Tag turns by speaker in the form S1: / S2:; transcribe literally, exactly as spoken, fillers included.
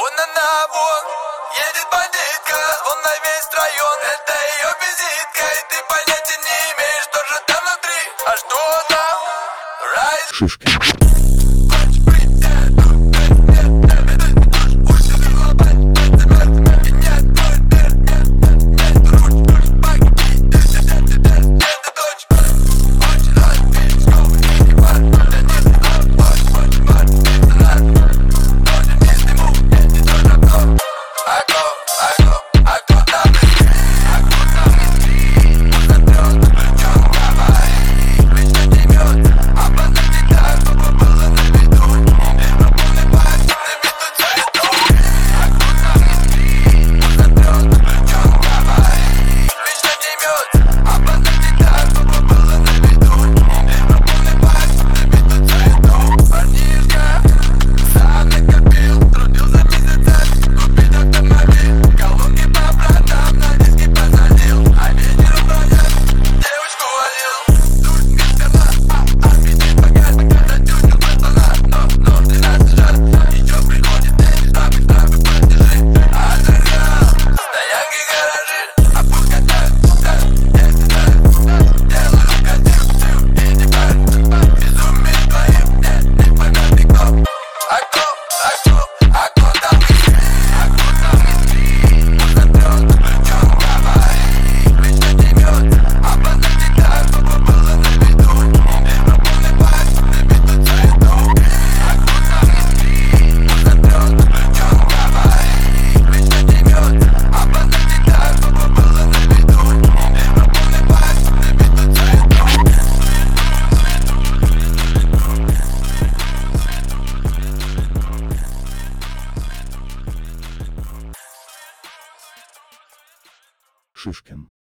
S1: Вон она, вон, едет бандитка, вон на весь район. Это ее визитка, и ты понятия не имеешь, что же там внутри. А что там? Рай...
S2: Шишки. Шишкин.